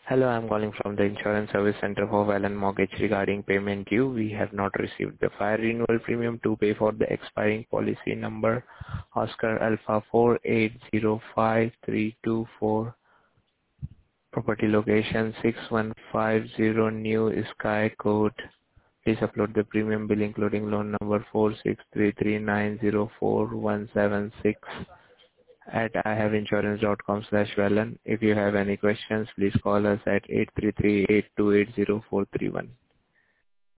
Hello, I'm calling from the Insurance Service Center for Valen Mortgage regarding payment due. We have not received the fire renewal premium to pay for the expiring policy number Oscar Alpha 4805324. Property location 6150 New Sky Court. Please upload the premium bill including loan number 4633904176 at ihaveinsurance.com/Valen. If you have any questions, please call us at 833-828-0431.